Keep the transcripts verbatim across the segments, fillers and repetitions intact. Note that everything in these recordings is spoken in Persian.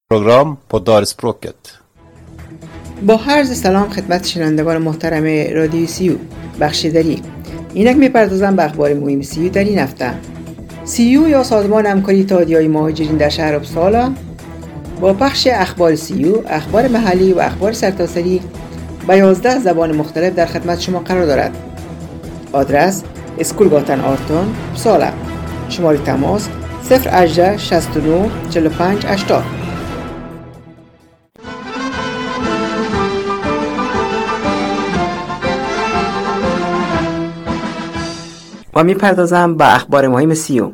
program på Dalspråket. با عرض سلام خدمت شنوندگان محترم رادیو سیو بخشیداری. اینک میپردازم به اخبار مهم سیو در این هفته. سیو یا سازمان همکاری اتحادیه‌های مهاجرین در شهر اپسالا با پخش اخبار سیو، اخبار محلی و اخبار سرتاسری به یازده زبان مختلف در خدمت شما قرار دارد. آدرس اسکولگاتن آرتون اپسالا. شماره تماس صفر هجده شصت و نه چهل و پنج هشتاد. و میپردازم به اخبار مهم سیو.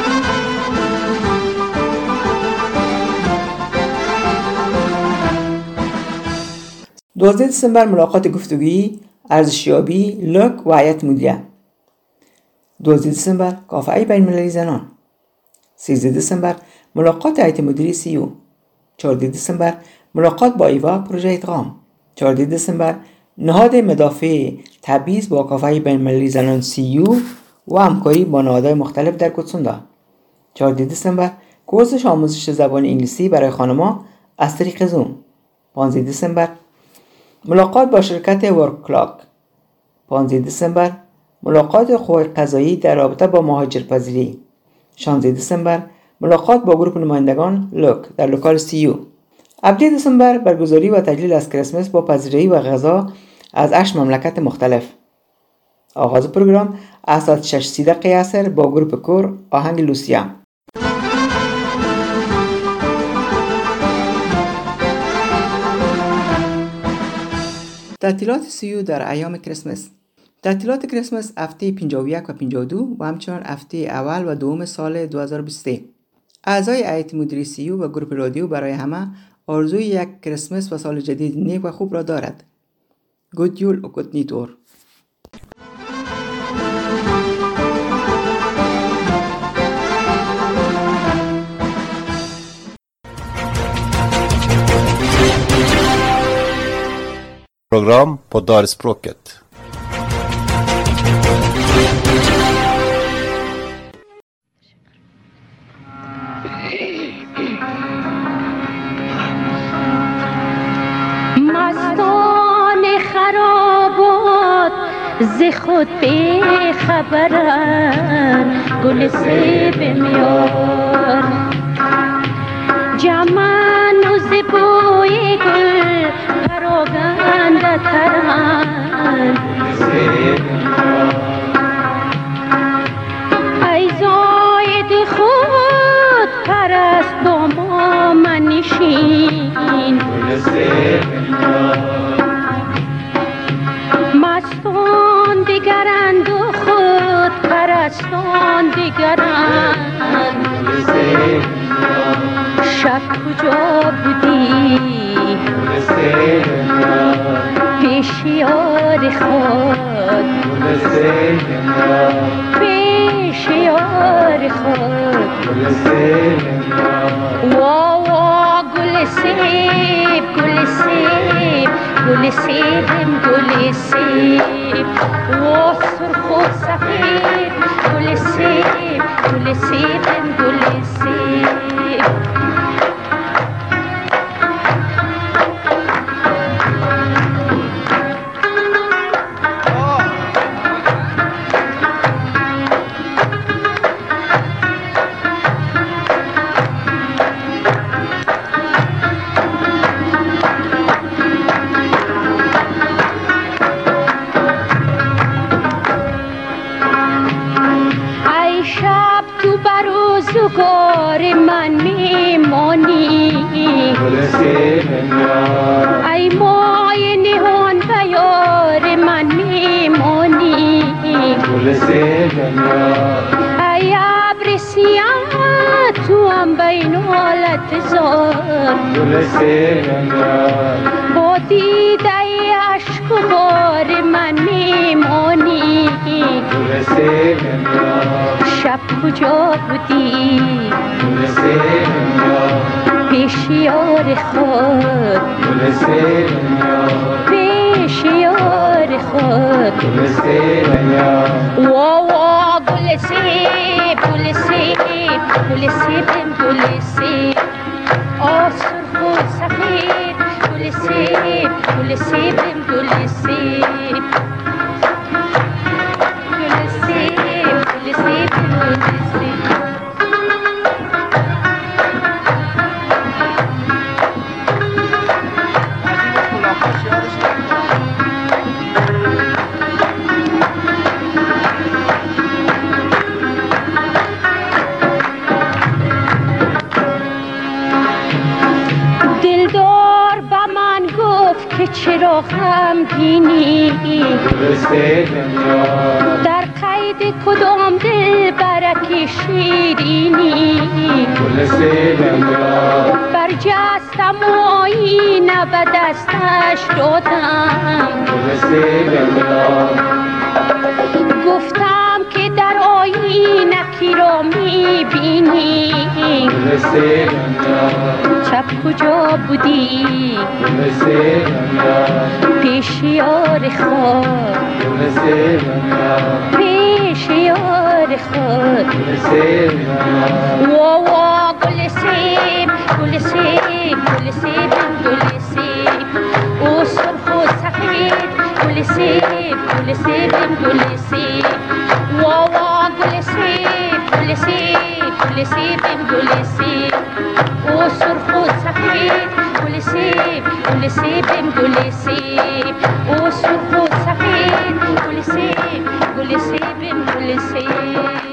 دوازده دسامبر ملاقات گفتگویی، ارزشیابی، لوک و هیئت مدیره. دوازده دسامبر کافه بین‌المللی زنان. سیزده دسامبر ملاقات هیئت مدیره سیو. چهارده دسامبر ملاقات با ایوا پروژه ادغام. چهارده دسامبر نهاد مدافع تبعیض با کافه بین‌المللی زنان سیو و همکاری با نهادهای مختلف در کوتسوندا. چهارده دسامبر کورس آموزش زبان انگلیسی برای خانم‌ها از طریق زوم. پانزده دسامبر ملاقات با شرکت ورکلاک. پانزده دسامبر ملاقات حقوق قضایی در رابطه با مهاجرپذیری. شانزده دسامبر ملاقات با گروه نمایندگان لوک در لوکال سیو. هفده دسامبر برگزاری و تجلیل از کریسمس با پذیرایی و غذا از هشت مملکت مختلف. آغاز پروگرام از ساعت شش و سی دقیقه عصر با گروپ کور آهنگ لوسیا. تعطیلات سیو در ایام کریسمس. تعطیلات کریسمس هفته پنجاه و یک و پنجاه و دو و همچنان هفته اول و دوم سال دو هزار و بیست و سه. اعضای هیئت مدیره سیو و گروپ رادیو برای همه آرزوی یک کریسمس و سال جدید نیک و خوب را دارد. گود یول و گود نیتور. Program på Dalspråket. مستان خرابات ز خود بی خبرن، گل سیب میار جمن و ز بوی گل پراگنده ترن. ای زاید خود پرست با ما منشین، مستان دیگرند و خود پرستان دیگرند. شب کجا بودی پیش یار خود، پیش یار خود. وا وا گل سیب گل سیب گل سیبم گل سیب. وا سرخ و سفید گل سیب گل سیبم گل سیب. روزگار من میمانی، ای مای نهان به یار من میمانی. ای ابر سیاه تو هم بین حالت زار، با دیده عشق و بار من میمانی. شب کجا بودی پیش یار خود، پیش یار خود. وا وا گل سیب گل سیب گل سیبم گل سیب. آسر خود سفید گل سیب گل سیبم گل سیب گل سیب گل سیب گل سیب که چرا غمگینی در قید کدام دل برک شیرینی برجستم و آینه به دستش دادم گفتم که در آینه کی را میبینی شب کجا بودی پیش یار خود پیش یار خود وا وا گل سیب گل سیب گل سیب گل سیب او سرخ و سفید گل سیب گل سیب گل سیب وا وا گل سیب گل سیب گل سیب گل سیب او سرخ و سفید گل سیب گل سیب گل سیب او سرخ و سفید گل سیب گل سیب گل سیب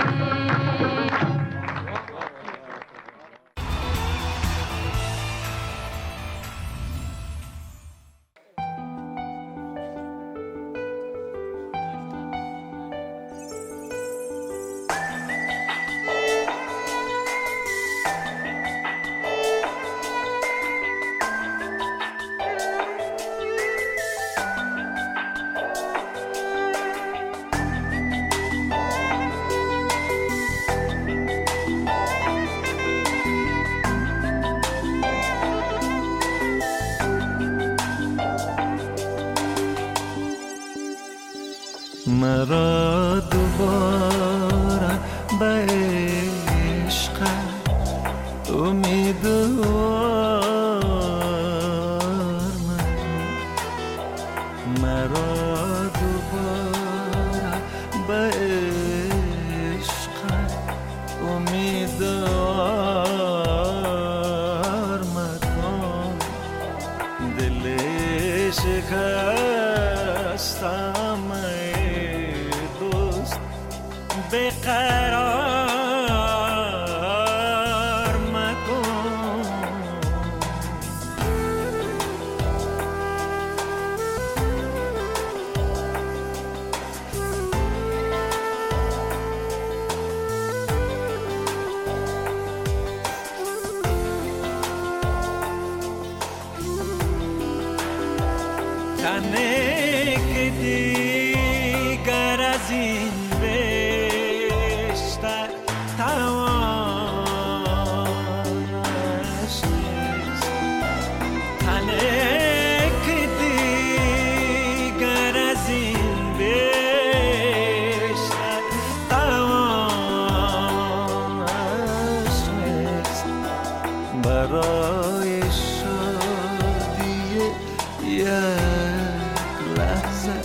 مرا دوباره به عشق امیدوار مرا دوباره به عشق امیدوار مکن دل شکستم بقرار مکن تنه که دیگر از این برای شادی یک لحظه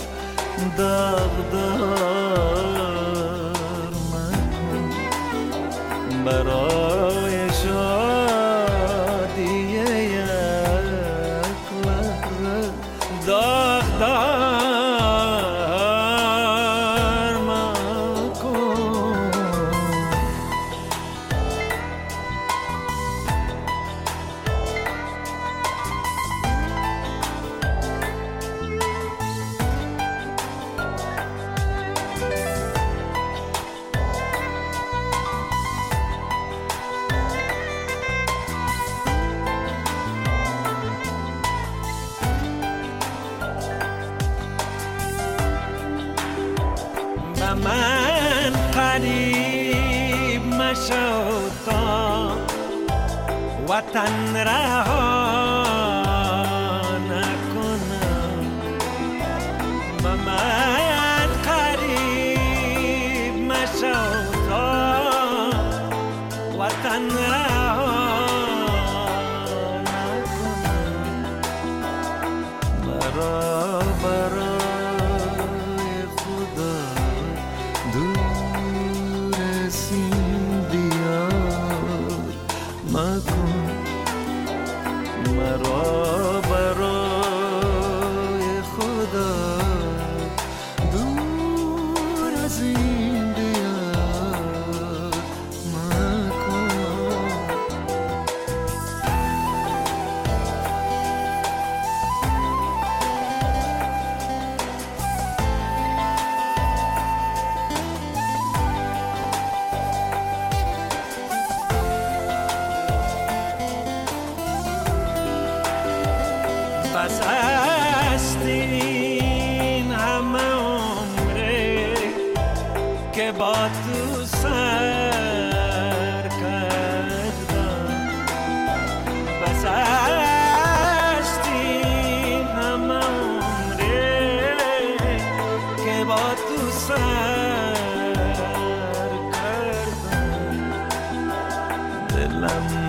داغدار مکن برای شادی یک لحظه داغدار مکن من قریب مشو تا وطن رها نکنم من قریب مشو تا وطن رها مرا برای خدا دور از این دیار مکن. بس است این همه عمره که با تو سر کردم. بس است این همه عمره که با تو سر کردم. دلم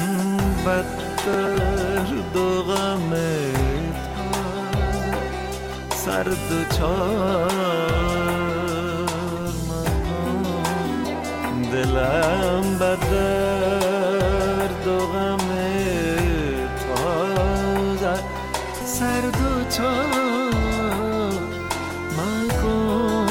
بدتر دو غمه سر دو چار مکن. دلم بدر دو غم تازه سر دو چار مکن.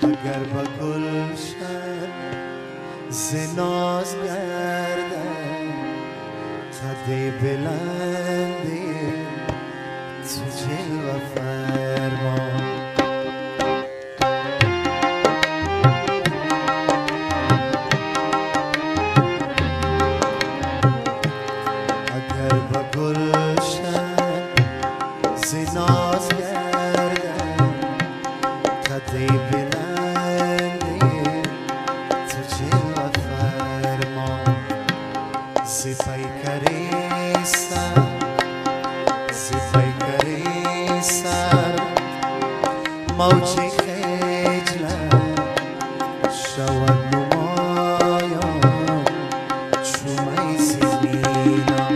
اگر با گلشن زناز گردن قد بلندی تو جلوه فرما اگر با گلشن زناز گردن قد بلندی تو جلوه فرما زپای کری سر زپای کری سر موجی خجلن شود نمایان چومای زمینم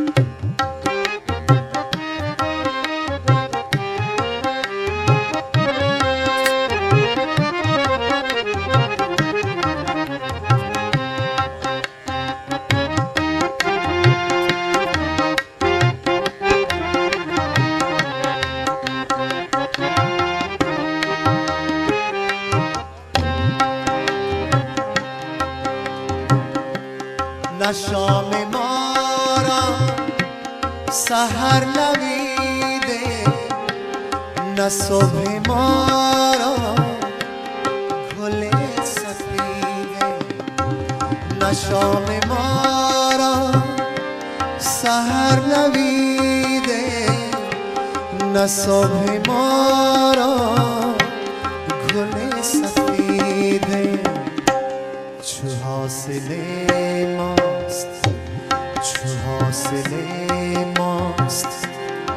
نه شام ما را سحر نویده نه صبح ما را گل سفیده نه شام ما را سحر نویده نه صبح ما را گل سفیده چو حاصل ماست چو حاصل ماست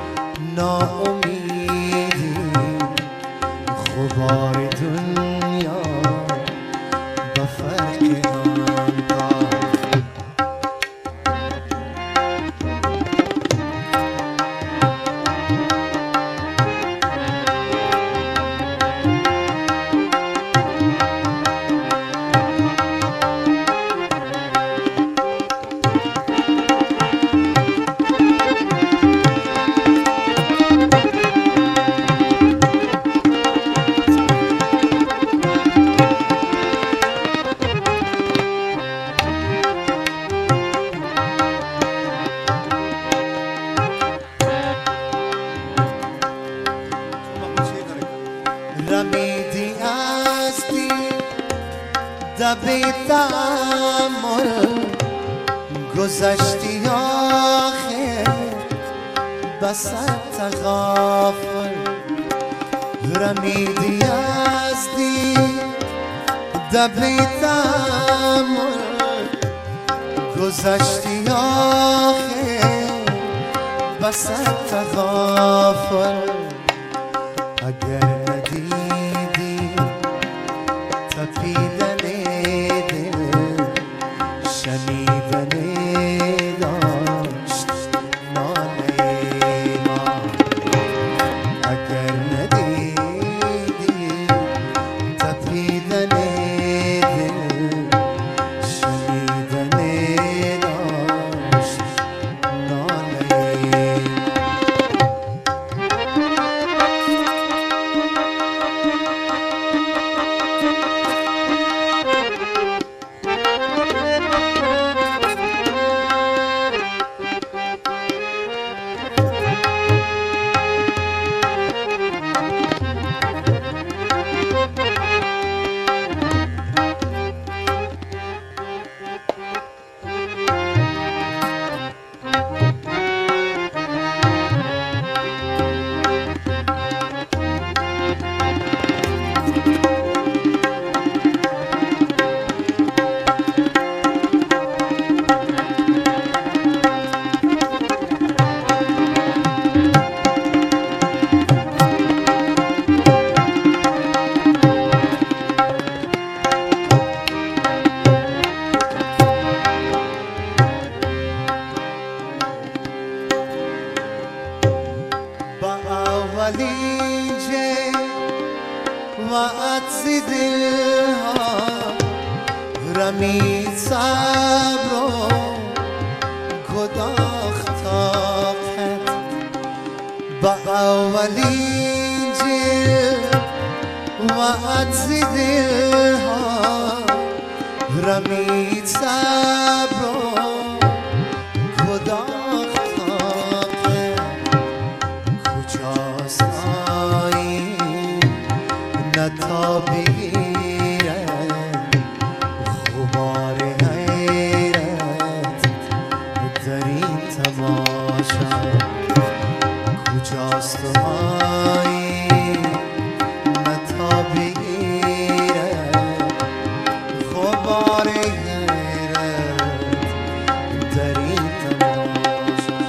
ناامیدی غبار دنیا با فرق آنها رمیدی از دید دبی تأمل گذشتی آخر بسط تغافل رمیدی از دید دبی تأمل گذشتی آخر بسط تغافل اگر ندیدی تپیدن دل شنیدن داشت ناله ما اگر ندیدی تپیدن دل شنیدن داشت ناله ولیجه و عطز دلها رمید صبر و گداخت طاقت با اولین جل و وعد دلها رمید صبر و کداخت خاقه کجاست آیین نتا بگیره غبار حیرت در این تماشا کجاست آیین نتا بگیره غبار حیرت در این تماشا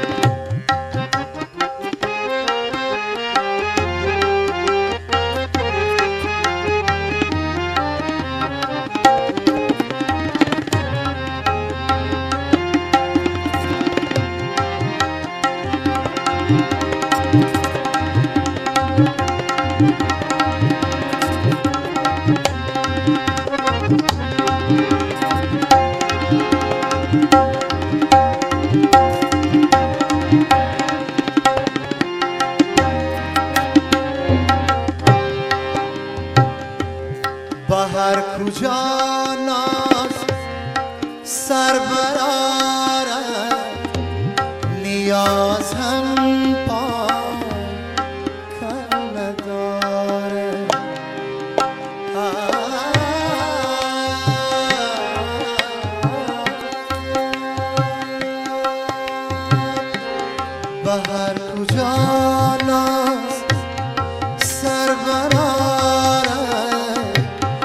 بهر کجا ناز سر برآرد نیاز هم پاک ندارد بهر کجا ناز سر برآرد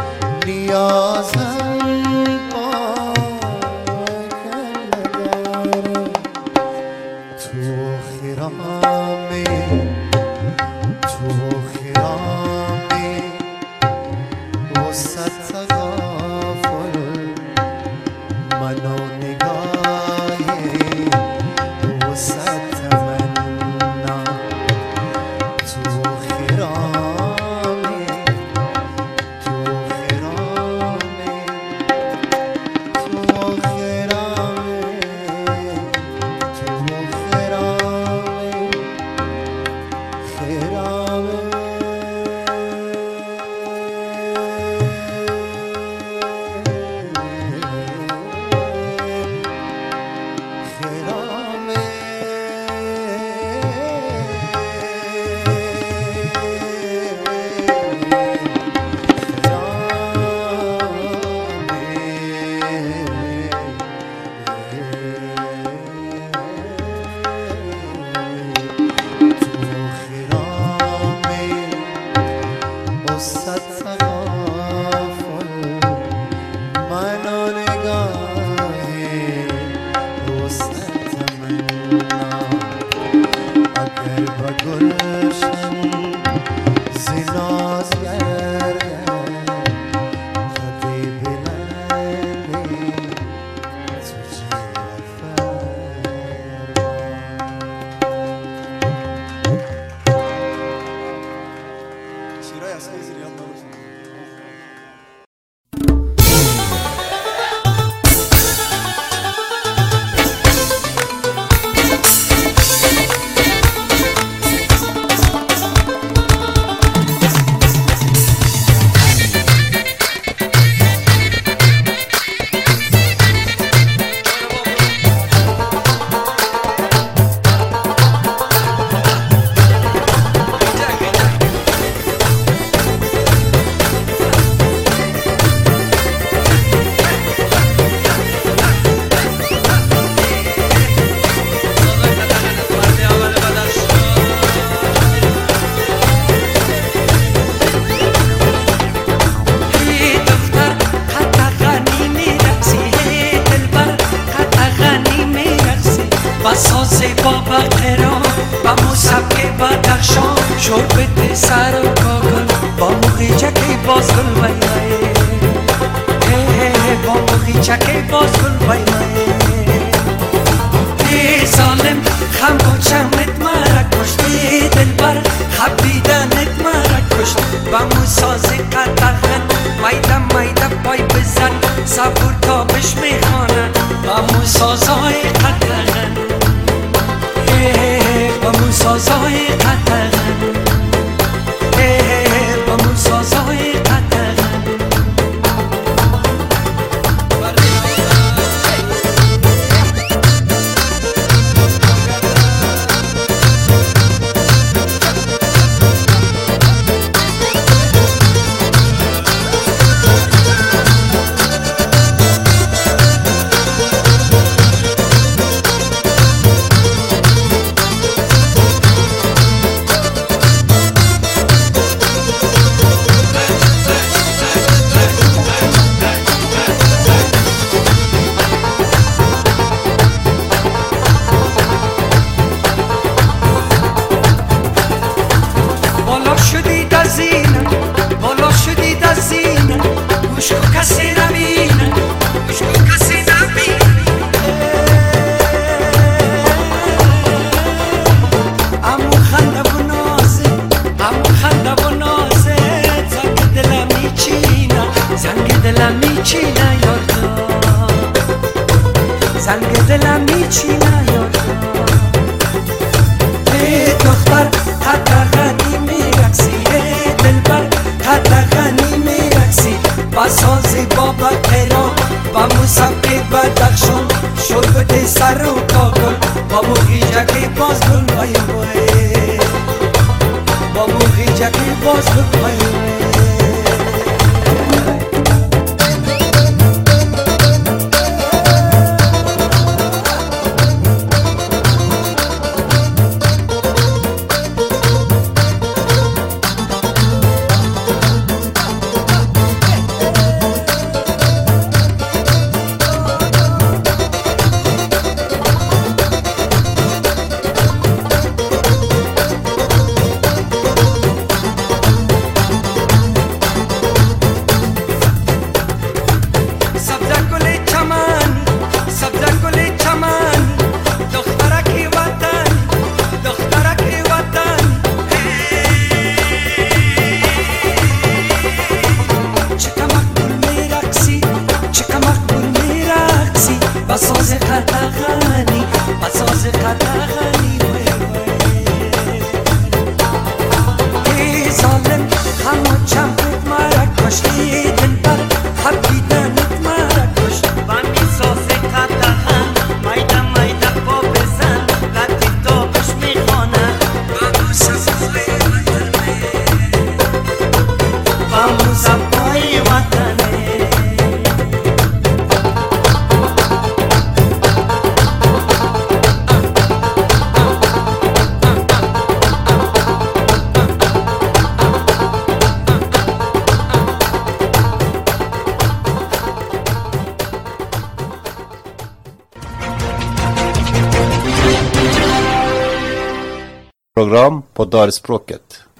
نیازم پاک ندارد تو خرامی تو خرامی وسط تغافل منو نگاهی وسط تمنا تو خرامی تو خرامی تو خرامی تو خرامی خرامی شربت سر و کاکل با مخیچکی باز گل بای مایه با مخیچکی باز گل بای مایه ای ظالم خم و چمت مرا کشت ای دلبر خبیدنت مرا کشت با موسازی قطغن مایده مایده پای بزن صبور تابش میخوانه با موسازای قطغن با موسازای قطغن با موسازای دلمی چی نیاد ای دختر قدغنی میرقصی ای دلبر قدغنی میرقصی با ساز بابا قیران با موسیقی بدخشان شربت سر و کاغل با موقیجکی باز گل وای وای با موقیجکی باز گل وای وای بساز قدغنی بساز قدغنی ای ظالم همه چمت مرا کشتی دلبر حبیدنت مرا کشت و می ساز قدغن میده میده با بزن لطی دابش میخوانه و موسیقای وطنه و موسیقای وطنه Program på Darspråket.